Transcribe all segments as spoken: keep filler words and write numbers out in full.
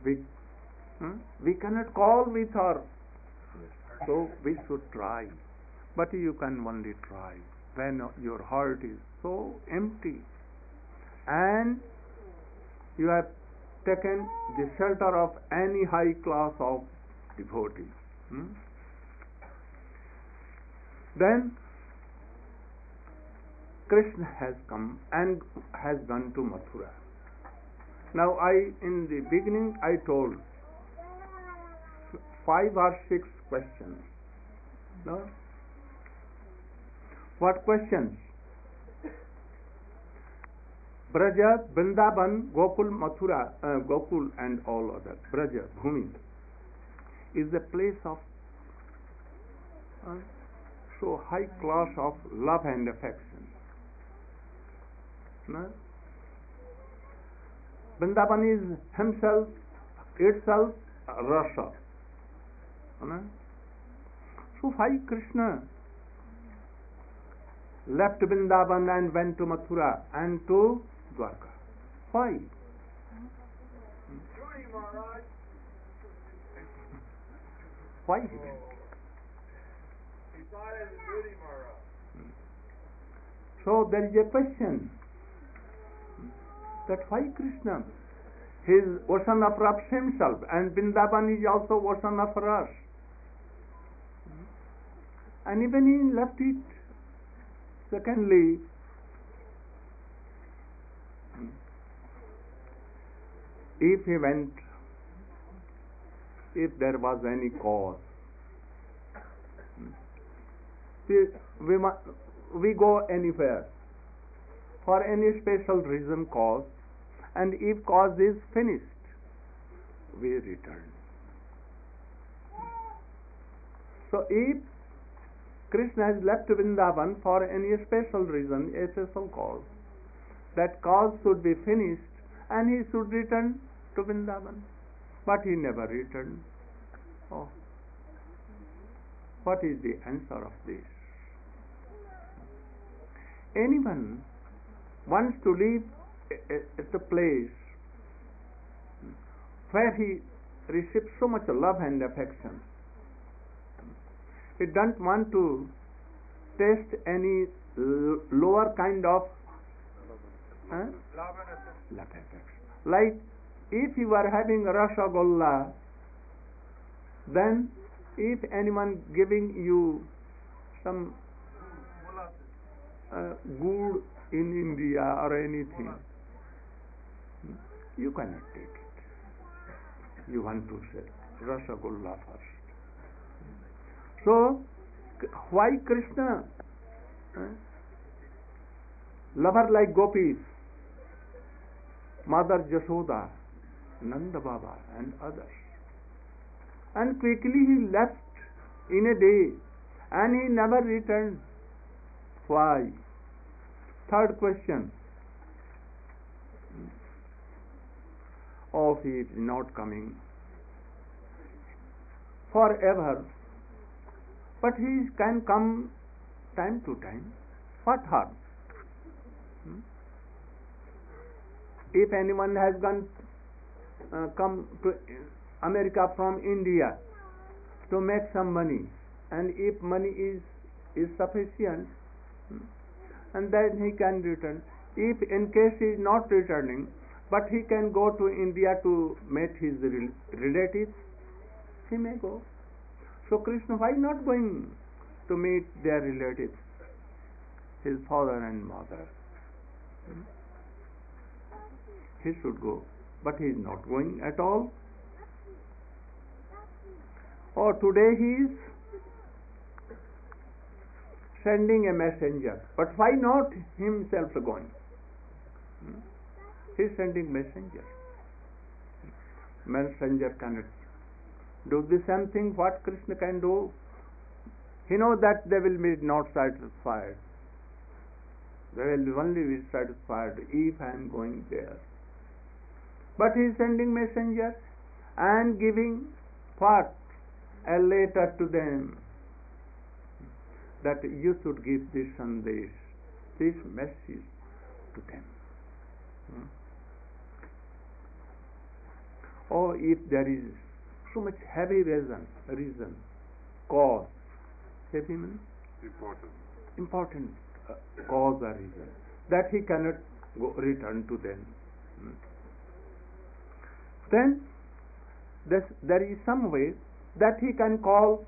We, hmm? we cannot call with our, so we should try. But you can only try when your heart is so empty and you have taken the shelter of any high class of devotees. Hmm? Then Krishna has come and has gone to Mathura. Now I, in the beginning, I told five or six questions. No? What questions? Braja, Vrindavan, Gokul, Mathura, uh, Gokul and all other. Braja, Bhumi is a place of uh, so high class of love and affection. No? Vrindavan is himself, itself, rasa. No? So why Krishna left Vrindavan and went to Mathura and to Dwarka? Why? Why he went? So there is a question that why Krishna? He is ocean of Rasa himself, and Vrindavan is also ocean of Rasa. And even he left it. Secondly, if he went, if there was any cause, we, we, we go anywhere for any special reason, cause, and if cause is finished, we return. So if Krishna has left Vrindavan for any special reason, a special cause, that cause should be finished and he should return to Vrindavan. But he never returned. Oh, what is the answer of this? Anyone wants to live at a place where he receives so much love and affection. He doesn't want to taste any l- lower kind of huh? love and affection. Like if you are having Rasagollah, then if anyone giving you some uh, good in India or anything, you cannot take it. You want to say Rasagollah first. So, why Krishna? Huh? Lover like gopis, Mother Jashoda, Nanda Baba and others. And quickly he left in a day and he never returned. Why? Third question. Oh, he is not coming forever. But he can come time to time. What harm? Hmm? If anyone has gone, uh, come to America from India to make some money, and if money is is sufficient, hmm, and then he can return. If in case he is not returning, but he can go to India to meet his rel- relatives, he may go. So Krishna, why not going to meet their relatives, his father and mother? Hmm? He should go, but he is not going at all. Or today he is sending a messenger, but why not himself going? Hmm? He is sending messenger. Messenger cannot do the same thing what Krishna can do. He knows that they will be not satisfied. They will only be satisfied if I am going there. But he is sending messenger and giving what? A letter to them that you should give this sandesh, this message to them. Hmm? or if there is so much heavy reason, reason, cause, heavy means Important. important uh, cause or reason, that he cannot go return to them. Hmm. Then this, there is some way that he can call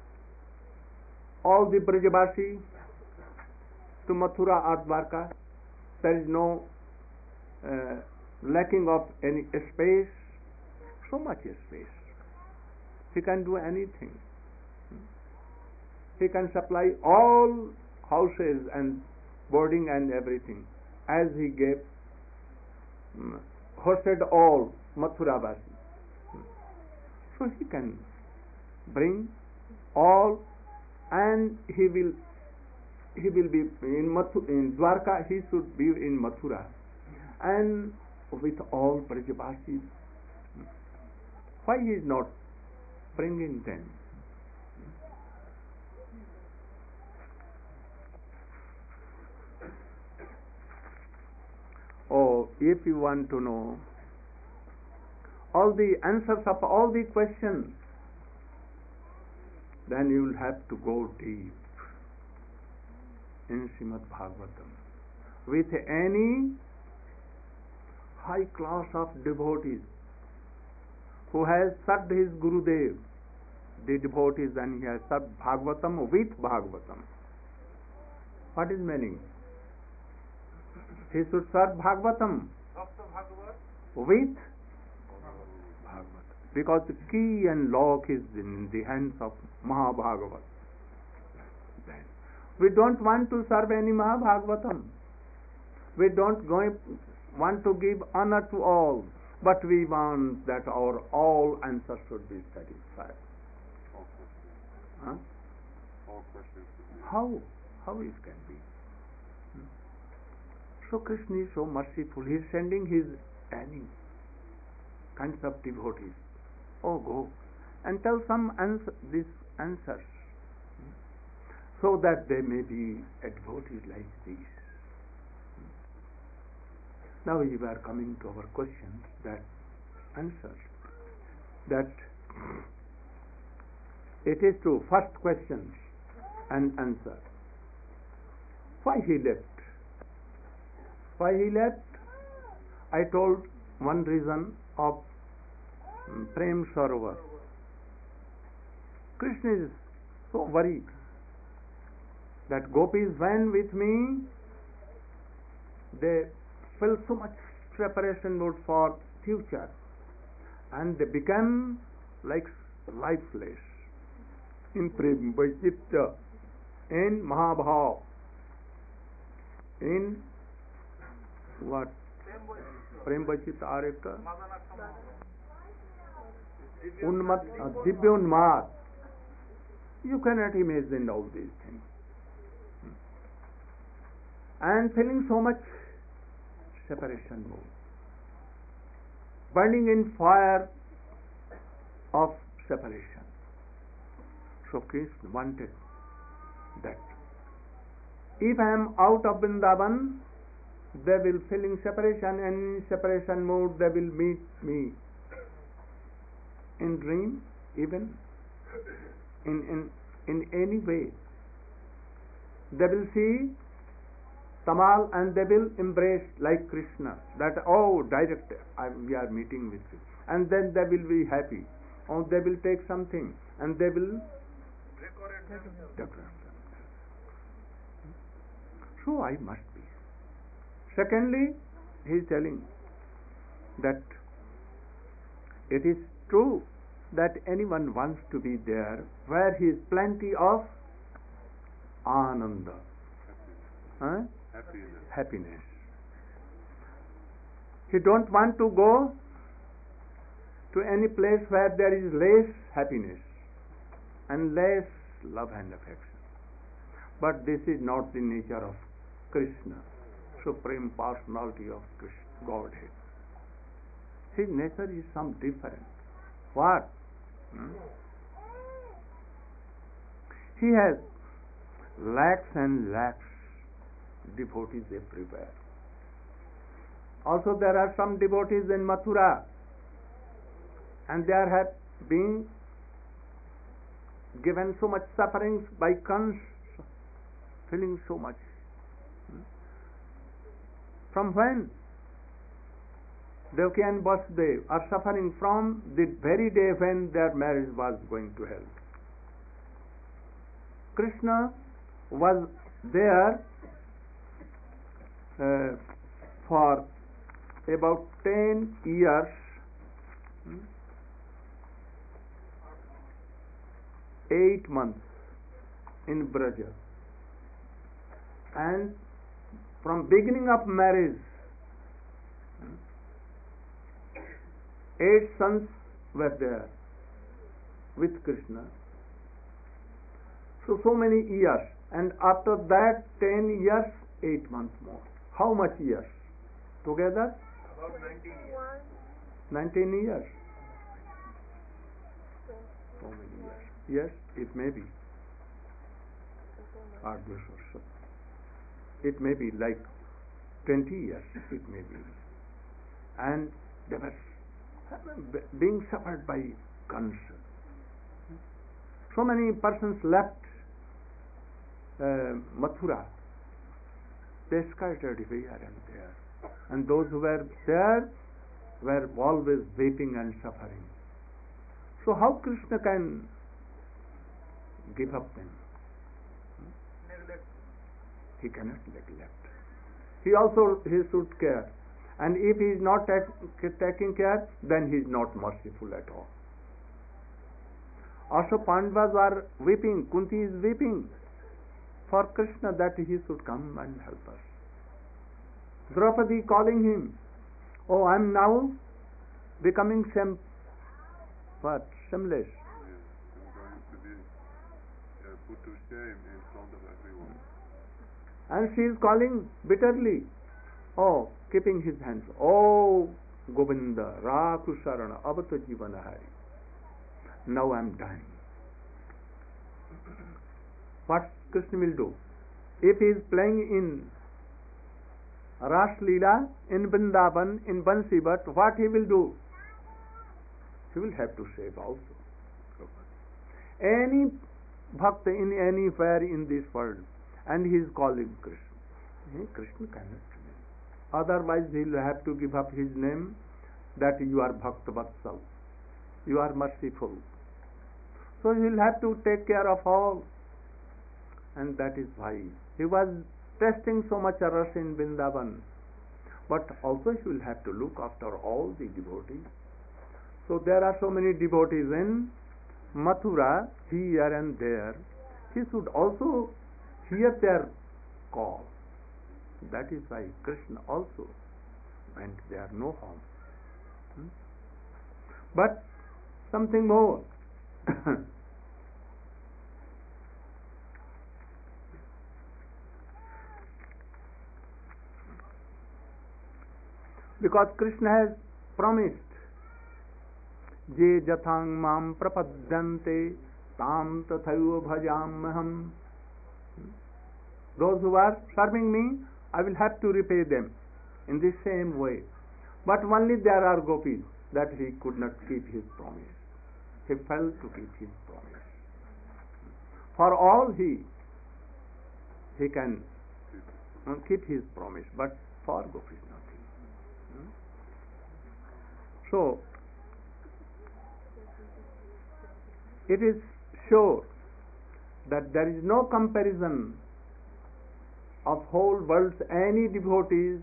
all the Brajavasi to Mathura or Dwarka. There is no uh, lacking of any space, so much space. He can do anything. He can supply all houses and boarding and everything, as he gave, um, hosted all Mathuravasi. So he can bring all, and he will he will be in Mathu, in Dwarka. He should be in Mathura, and with all Brajavasis. Why he is not bringing them? Oh, if you want to know all the answers of all the questions, then you will have to go deep in Srimad Bhagavatam with any high class of devotees who has served his Gurudev, the devotees, and he has served Bhagavatam with Bhagavatam. What is meaning? He should serve Bhagavatam with Bhagavatam, because the key and lock is in the hands of Mahabhagavat. Then we don't want to serve any Mahabhagavatam. We don't go, want to give honor to all, but we want that our all answers should be satisfied. All questions. Huh? All questions. How? How it can be? So Krishna is so merciful. He is sending his any kinds of devotees. Oh, go and tell some answer, these answers, so that they may be devotees like these. Now we are coming to our questions, that answers. That it is to first questions and answer. Why he left? Why he left? I told one reason of um, Prem Sarovar. Krishna is so worried that gopis went with me, they felt so much preparation mode for future, and they become like lifeless in Prem Vachitta, in Mahabhav, in what? Prem Vachitta Arekta? Unmat, uh, Divya Unmat. You cannot imagine all these things. And feeling so much separation mode, burning in fire of separation. So Krishna wanted that if I am out of Vrindavan, they will feeling separation, and in separation mode they will meet me in dream, even in in in any way. They will see Tamal and they will embrace like Krishna, that oh, direct I, we are meeting with you, and then they will be happy. Or they will take something and they will decorate them. So I must be. Secondly, he is telling that it is true that anyone wants to be there where he is plenty of ananda, huh? Happiness. happiness. He don't want to go to any place where there is less happiness and less love and affection. But this is not the nature of Krishna, Supreme Personality of Krishna, Godhead. His nature is some different. What? Hmm? He has lakhs and lakhs devotees everywhere. Also there are some devotees in Mathura. and there have been given so much sufferings by Kans, feeling so much. From when? Devaki and Vasudev are suffering from the very day when their marriage was going to hell. Krishna was there uh, for about ten years eight months in Braja, and from beginning of marriage eight sons were there with Krishna. So so many years, and after that ten years eight months more. How much years together? About nineteen years. nineteen years. So many years. Yes, it may be. Or this or so. It may be like twenty years. It may be. And they were being suffered by cancer. So many persons left uh, Mathura. They scattered here and there. And those who were there were always weeping and suffering. So how Krishna can give up them? Neglect. He cannot neglect. He also he should care. And if he is not taking care, then he is not merciful at all. Also Pandavas are weeping, Kunti is weeping for Krishna that he should come and help us. Draupadi calling him, oh, I am now becoming sem, what, shameless. Yes, I'm going to be uh, put to shame in front of everyone. And she is calling bitterly, oh, keeping his hands, oh, Govinda, Rakhu Sarana, Abata Jivana Hari. Now I am dying. What Krishna will do? If he is playing in Ras Leela, in Vrindavan, in Bansi Bhat, what he will do? He will have to save also. Any bhakta in anywhere in this world, and he is calling Krishna. Hey, Krishna cannot. Otherwise he will have to give up his name that you are Bhakta Vatsal. You are merciful. So he will have to take care of all. And that is why he was testing so much rasa in Vrindavan. But also he will have to look after all the devotees. So there are so many devotees in Mathura, here and there. He should also hear their call. That is why Krishna also went there, no harm. Hmm? But something more. Because Krishna has promised, Je jathang mam prapadyante tam tathaiva bhajamaham. Those who are serving me, I will have to repay them in the same way. But only there are gopis that he could not keep his promise. He failed to keep his promise. For all he he can uh, keep his promise, but for gopis nothing. Hmm? So it is sure that there is no comparison of whole world's any devotees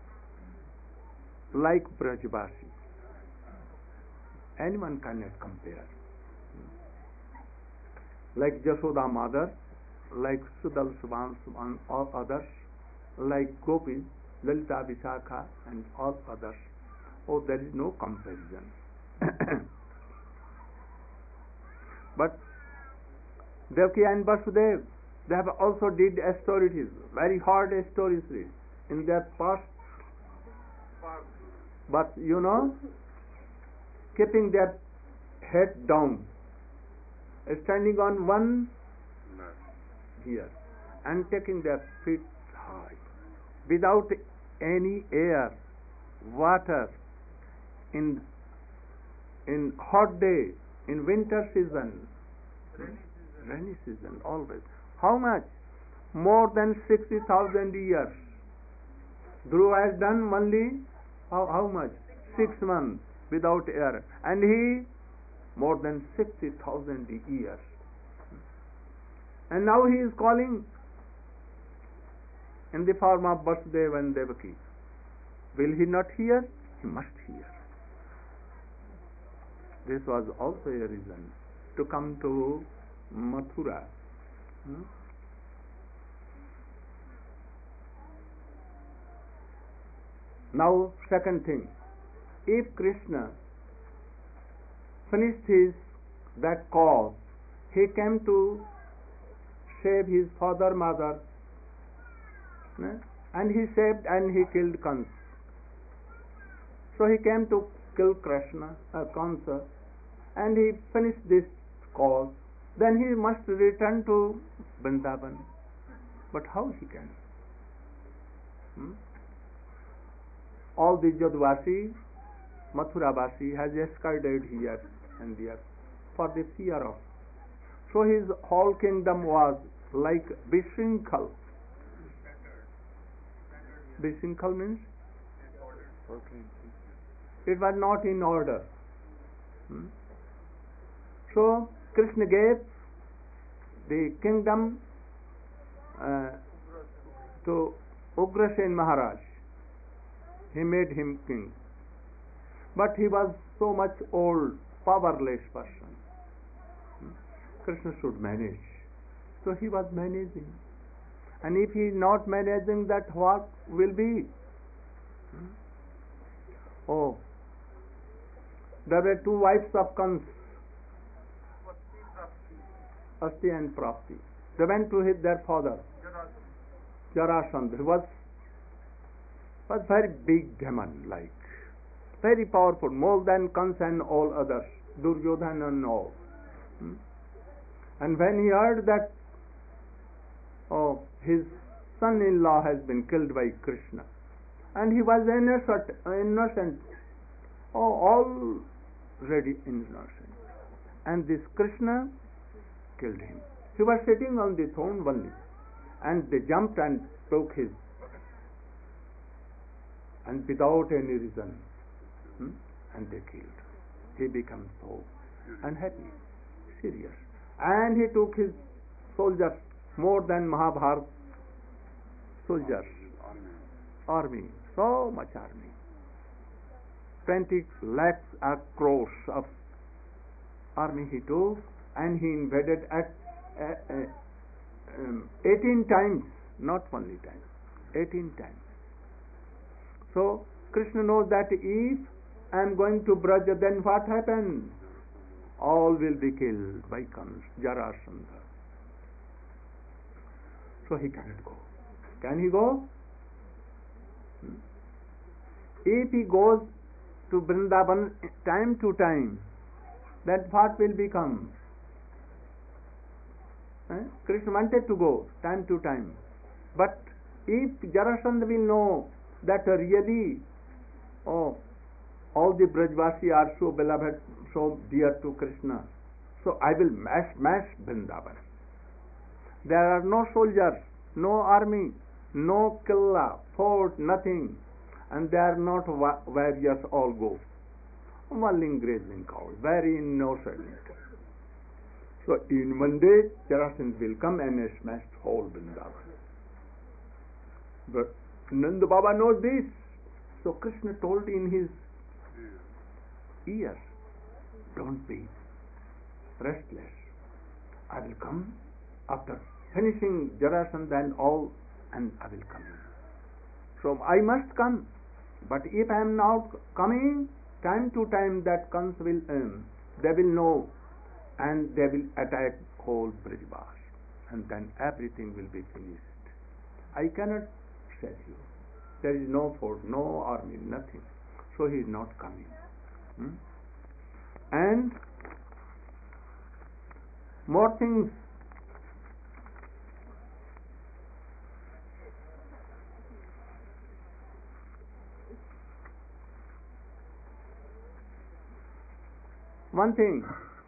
like Brajvasi. Anyone cannot compare. Like Jashoda mother, like Sudal Subhan Subhan, all others, like Gopis, Lalita Vishakha, and all others. Oh, there is no comparison. But Devaki and Vasudev, they have also did austerities, very hard austerities in their past. But you know, keeping their head down, standing on one Left. here, and taking their feet high, without any air, water in in hot day, in winter season, Rainy season. rainy season, always. How much? More than sixty thousand years. Dhruva has done only how, how much? Six months without air. And he more than sixty thousand years. And now he is calling in the form of Vasudeva and Devaki. Will he not hear? He must hear. This was also a reason to come to Mathura. Hmm? Now, second thing, if Krishna finished his that cause, he came to save his father, mother, eh? and he saved and he killed Kans. So he came to kill Krishna, uh, Kansa, and he finished this cause. Then he must return to Vrindavan. But how he can? Hmm? All the Jodhvasi, Mathuravasi has escaped here and there for the fear of. So his whole kingdom was like Bishinkal. Bishinkal means it was not in order. Hmm? So Krishna gave the kingdom uh, to Ugrasen Maharaj. He made him king. But he was so much old, powerless person. Hmm? Krishna should manage. So he was managing. And if he is not managing, that what will be? Hmm? Oh, there were two wives of Kans, Asti and Prapti. They went to his, their father, Jarasandha, who was, was very big demon, like very powerful, more than Kans and all others, Duryodhana and all. Hmm? And when he heard that, oh, his son-in-law has been killed by Krishna, and he was innocent, innocent, oh, already innocent, and this Krishna killed him. He was sitting on the throne only, and they jumped and took his, and without any reason, hmm? and they killed. He became so unhappy, serious, and he took his soldiers, more than Mahabharata soldiers, army, so much army, twenty lakhs or crores of army he took, and he invaded at uh, uh, um, eighteen times, not only times, eighteen times. So Krishna knows that if I am going to Braj, then what happens? All will be killed by Kans, Jarasandha. So he cannot go. Can he go? Hmm? If he goes to Vrindavan time to time, then what will become? Eh? Krishna wanted to go time to time. But if Jarasandha will know that really, oh, all the Brajvasi are so beloved, so dear to Krishna, so I will mash, mash Vrindavan. There are no soldiers, no army, no killa, fort, nothing, and they are not wa- warriors all go. Only grazing cows, very innocent. So in one day, Jarasandha will come and smash whole Vrindavan. But Nanda Baba knows this. So Krishna told in his ear, don't be restless. I will come after finishing Jarasandha and all, and I will come in. So I must come. But if I am not coming, time to time that comes will um, they will know, and they will attack whole Brajbas, and then everything will be finished. I cannot save you. There is no fort, no army, nothing. So he is not coming. Hmm? And more things. One thing,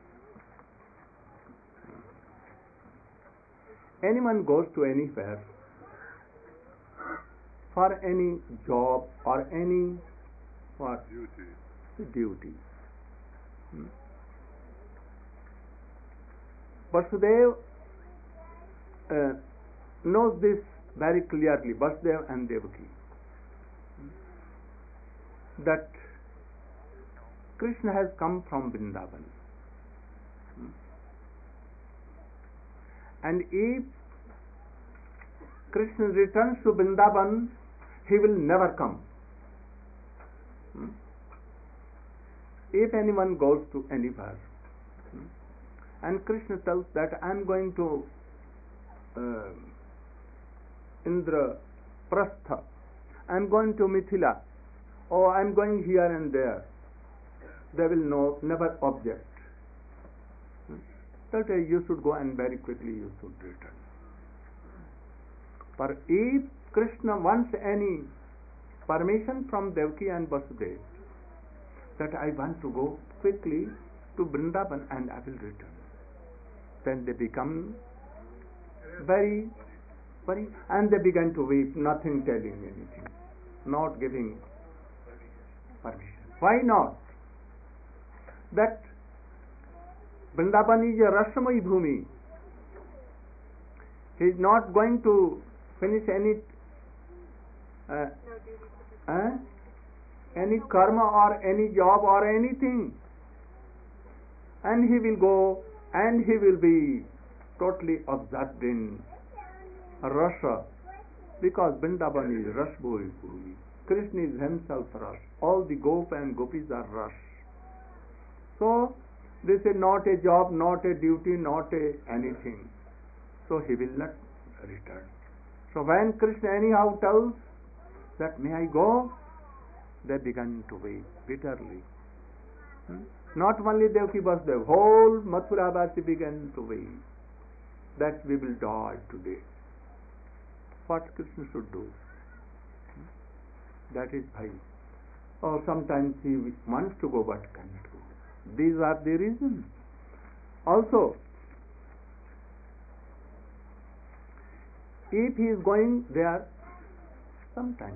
anyone goes to anywhere for any job or any what Duty. duty. Hmm. Vasudev uh, knows this very clearly, Vasudev and Devaki, that Krishna has come from Vrindavan. Hmm. And if Krishna returns to Vrindavan, he will never come. Hmm. If anyone goes to anywhere, hmm, and Krishna tells that I am going to uh, Indraprastha, I am going to Mithila, or I am going here and there, they will no, never object. Hmm. That uh, you should go and very quickly you should return. For if Krishna wants any permission from Devaki and Vasudev, that I want to go quickly to Vrindavan and I will return, then they become very, very, and they began to weep, nothing telling anything, not giving permission. Why not? That Vrindavan is a Rashamai Bhumi. He is not going to finish any uh, uh, any karma or any job or anything, and he will go and he will be totally absorbed in Rasa, because Vrindavan is Rasbhumi. Krishna is himself Ras. All the Gop and Gopis are Ras. So this is not a job, not a duty, not a anything. So he will not return. So when Krishna anyhow tells that may I go, they began to weep bitterly. Hmm? Not only Devaki Vasudev, whole Mathura-vasi began to weep that we will die today. What Krishna should do? Hmm? That is why. Or sometimes he wants to go but cannot go. These are the reasons. Also, if he is going there sometime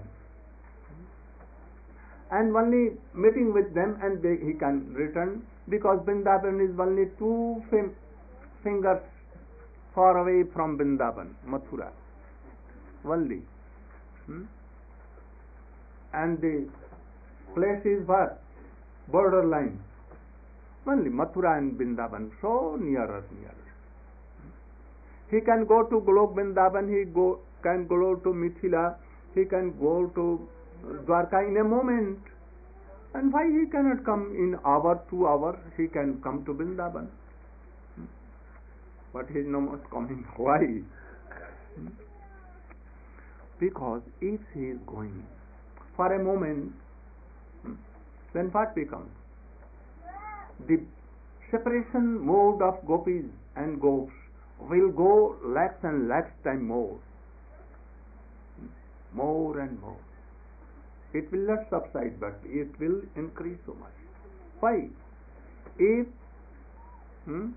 and only meeting with them and they, he can return, because Vrindavan is only two fim- fingers far away from Vrindavan, Mathura, only. Hmm? And the place is what? Borderline. Only Mathura and Vrindavan, so nearer, nearer. He can go to Golok Vrindavan, he go, can go to Mithila, he can go to Dwarka in a moment. And why he cannot come in hour, two hours, he can come to Vrindavan. Hmm? But he is not coming. Why? Hmm? Because if he is going for a moment, hmm, then what becomes? The separation mode of gopis and gops will go lakhs and lakhs time more, more and more. It will not subside, but it will increase so much. Why? If hmm,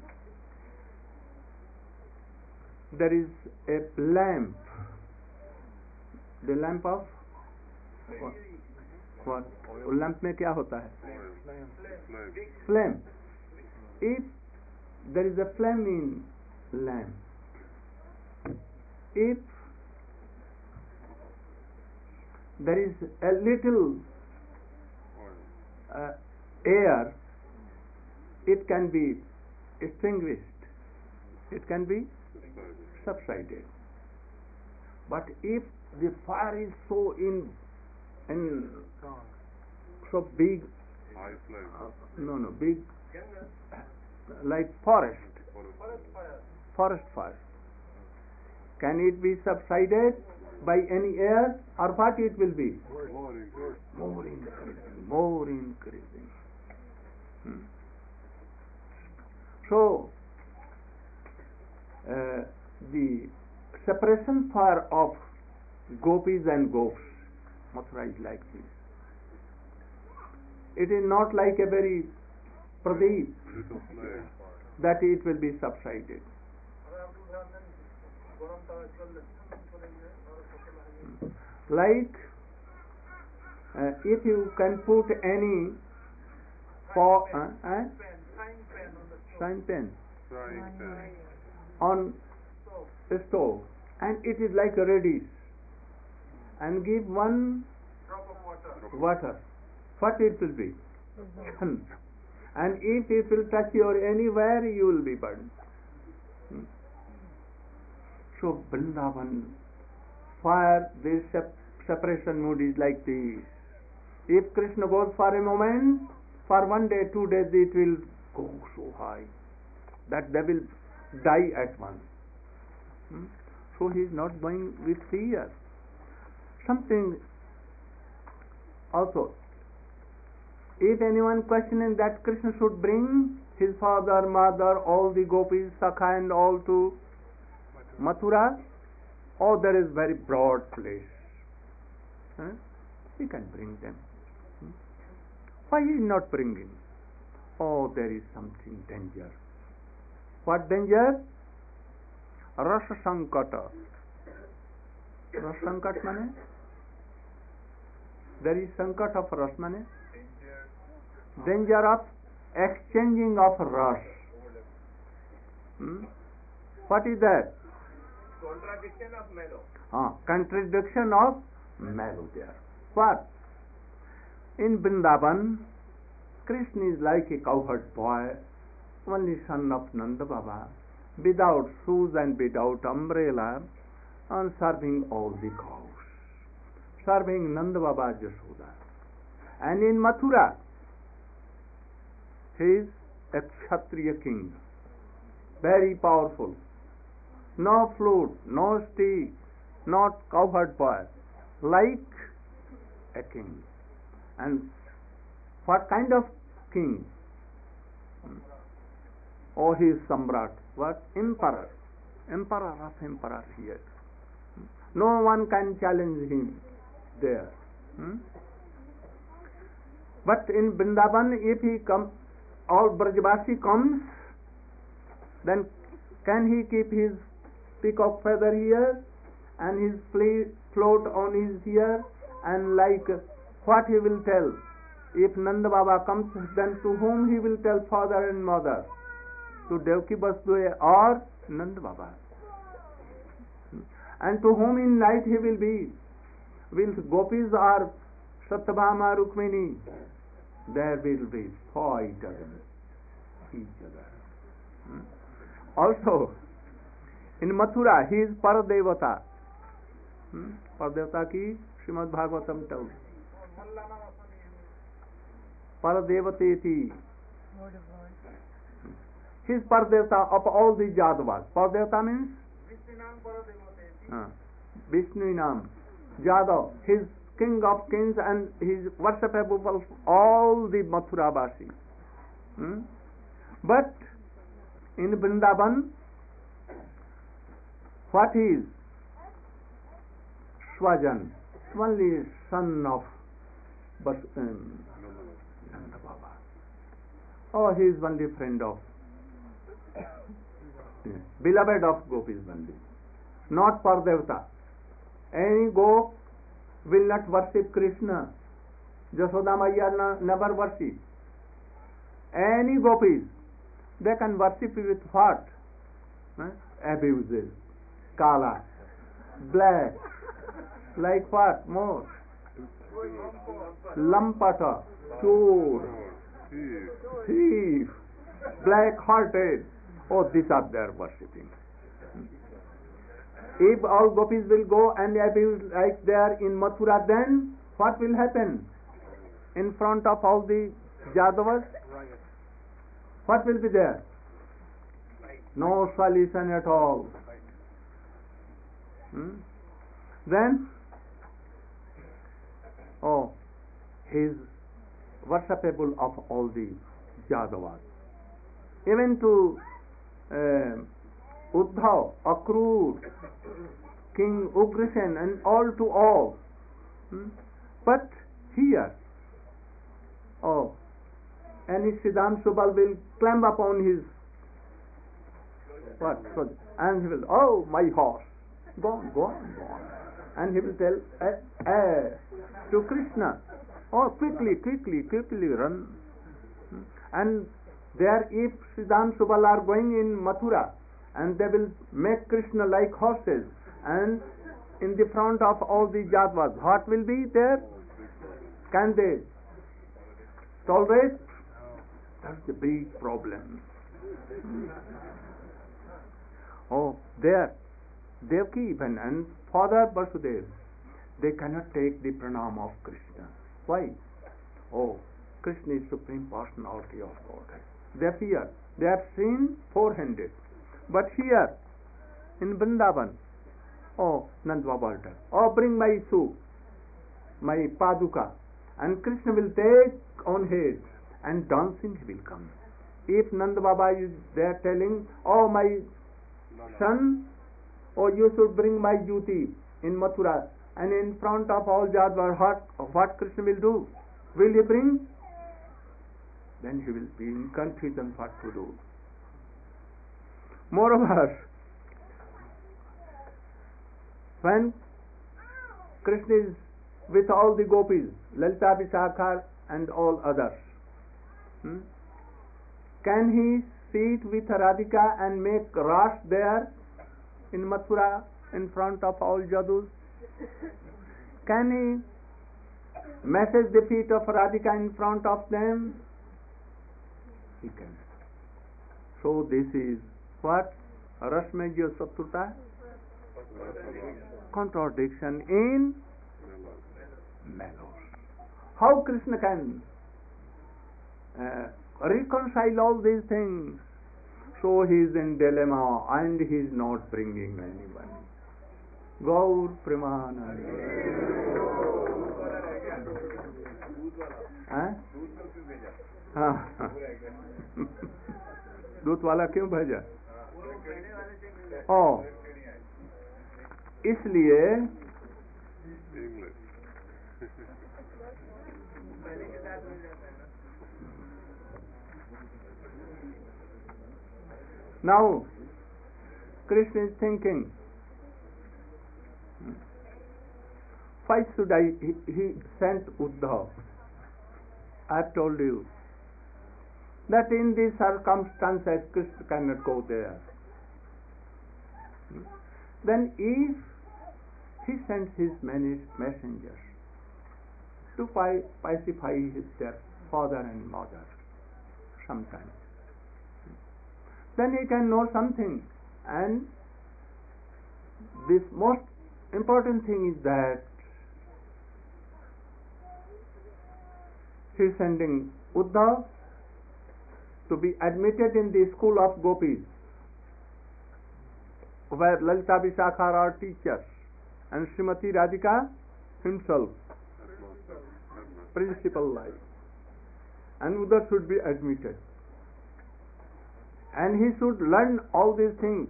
there is a lamp, the lamp of what? what? Lamp में क्या होता है? Flame. If there is a flame in lamp, if there is a little uh, air, it can be extinguished, it can be subsided. But if the fire is so in, in so big, High flame. uh, no, no, big, like forest, forest fire, can it be subsided by any air, or what it will be? More increase. More increasing, more increasing. Hmm. So, uh, the separation fire of gopis and gops, Mathura is like this. It is not like a very pradeep, little flame. that it will be subsided. Like uh, if you can put any for uh, uh, sign pen Frying pan. on the stove, and it is like a radish, and give one water, what it will be? Chand. And if it will touch your anywhere, you will be burned. Hmm. So Vrindavan, fire, this sep- separation mood is like this. If Krishna goes for a moment, for one day, two days, it will go so high that they will die at once. Hmm? So he is not going with fear. Something also, if anyone questioning that Krishna should bring his father, mother, all the gopis, Sakha and all to Mathura, oh, there is very broad place. Huh? He can bring them. Hmm? Why he is not bringing? Oh, there is something danger. What danger? Rasa Sankata. Rasa Sankat mane? There is Sankat of Ras mane? Danger of exchanging of ras. Hmm? What is that? Contradiction of mellow. Ah, contradiction of mellow there. What? In Vrindavan, Krishna is like a cowherd boy, only son of Nanda Baba, without shoes and without umbrella, and serving all the cows, serving Nanda Baba Jashoda. And in Mathura, he is a Kshatriya king, very powerful. No flute, no stick, not cowherd boy, like a king. And what kind of king? Oh, he is Samrat. What? Emperor. Emperor of emperor here. No one can challenge him there. Hmm? But in Vrindavan, if he comes, all Brajvasi comes, then can he keep his peacock feather here and his fle- float on his ear, and like what he will tell? If Nanda Baba comes, then to whom he will tell father and mother? To Devaki Vasudeva or Nanda Baba? And to whom in night he will be? Will gopis or Satyabhama Rukmini? There will be fight against each other. Hmm? Also, in Mathura, he is Paradevata. Hmm? Paradevata ki Srimad Bhagavatam tells. Paradevateti. He is Paradevata of all the Jadavas. Paradevata means? Uh, Vishnu Nam. Jadav. He is king of kings and he is worshipable of all the Mathura Vasis. Hmm? But in Vrindavan, what is Swajan? Only son of Bas, um, Nanda Baba. Oh, he is only friend of, yes, beloved of Gopis only, not Paradevata. Any Gop will not worship Krishna. Jashoda Maya never worship. Any Gopis, they can worship with what? Eh? Abuses, kala, black, like what more? Lampata, chor, thief, black-hearted. Oh, these are their worshipping. If all gopis will go and abuse like they are in Mathura, then what will happen? In front of all the Jadavas, what will be there? No solution at all. Hmm? Then, oh, he is worshipable of all the Jadavas. Even to uh, Uddhav, Akrur, King Ugrasen, and all to all. Hmm? But here, oh, any my Siddham Subal will climb upon his what? So, and he will, oh, my horse, go on, go on, go on. And he will tell, eh, eh, to Krishna, oh, quickly, quickly, quickly run. And there, if Siddham Subal are going in Mathura, and they will make Krishna like horses, and in the front of all the Jadvas, what will be there? Can they tolerate? That's the big problem. Oh, there, Devaki even and Father Vasudev, they cannot take the pranam of Krishna. Why? Oh, Krishna is Supreme Personality of Godhead. They fear. They have seen four-handed. But here, in Vrindavan, oh, Nand Baba, oh, bring my shoe, my paduka, and Krishna will take on head, and dancing he will come. If Nand Baba is there telling, oh, my son, oh, you should bring my duty in Mathura, and in front of all Jadva, what, what Krishna will do? Will he bring? Then he will be in confusion what to do. Moreover, when Krishna is with all the gopis, Lalita, Vishakha and all others, hmm, can he sit with Radhika and make ras there in Mathura in front of all Jadus? Can he massage the feet of Radhika in front of them? He can. So this is what? Rasmajya Satruta? Contradiction in mellows. How Krishna can uh, reconcile all these things? So he is in dilemma and he is not bringing anyone. Gaur Premanand. दूध वाला क्यों भेजा? ओ, इसलिए now Krishna is thinking, why should I, he, he sent Uddhav. I have told you that in these circumstances Krishna cannot go there. Then if he sends his many messengers to pacify his their father and mother sometimes, then he can know something. And this most important thing is that he is sending Uddhav to be admitted in the school of gopis, where Lalita Vishakha are teachers and Srimati Radhika himself, principal life, and Uddhav should be admitted. And he should learn all these things.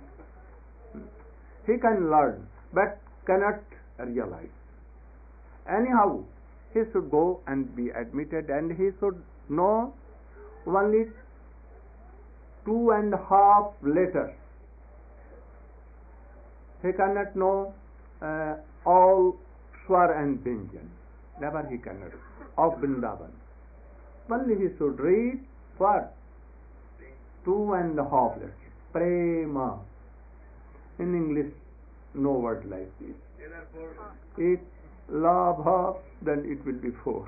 He can learn, but cannot realize. Anyhow, he should go and be admitted, and he should know only two and a half letters. He cannot know uh, all swar and vyanjan. Never he cannot. Of Vrindavan. Only he should read what? Two and a half letters. Prema. In English, no word like this. If labha, then it will be four.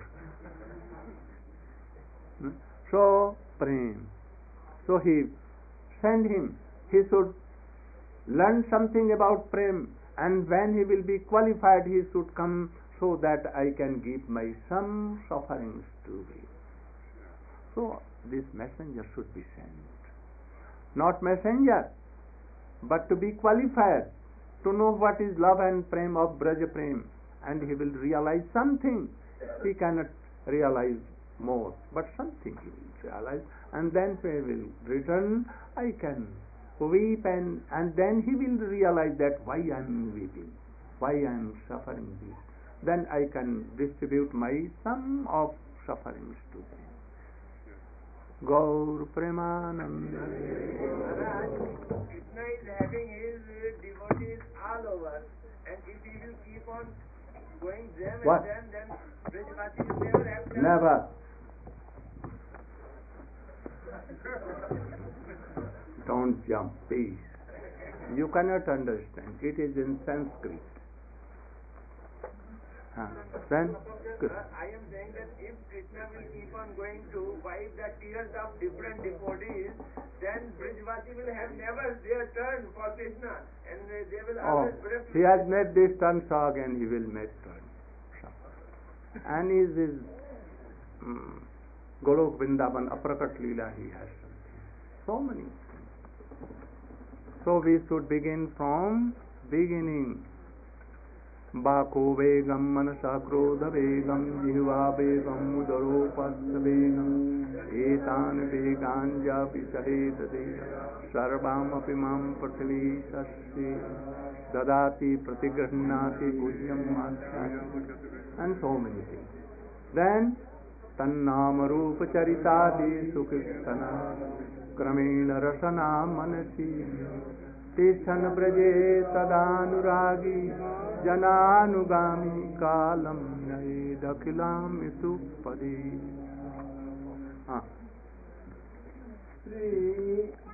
So, prem. So he send him. He should learn something about prem, and when he will be qualified, he should come so that I can give my some sufferings to him. So this messenger should be sent. Not messenger, but to be qualified, to know what is love and prem of Braja Prem, and he will realize something. He cannot realize more, but something he will realize, and then he will return. I can weep, and, and then he will realize that why I am weeping, why I am suffering this. Then I can distribute my sum of sufferings to them. Gaur Premananda. Maharaj, Krishna is having his uh, devotees all over, and if he will keep on going them What? and them, then Brajvasi will never have time. Never. Don't jump, please. You cannot understand. It is in Sanskrit. Huh. Then, Uh, I am saying that if Krishna will keep on going to wipe the tears of different devotees, then Brajvasi will have never their turn for Krishna, and uh, they will oh, always breath. he has made this turn, so again he will make turn. And is his um, Golok Vrindavan Aprakat Leela, he has something. So many things. So we should begin from beginning. Bako Vegam Manasa Krodha Vegam Jihva Vegam Udaropastha Vegam Etan Vegan Japi Sahetade Sarvam Apimam Patali Sasya Dadati Pratigrahnati Bhujyam Manasya, and so many things. Then Tannama Rupa Charitadi Sukirtana Kramena Rasana Manasi Tishan Braje Tadanuragi Jananugami Kalam Nae Dakilam Isupadi. Ah.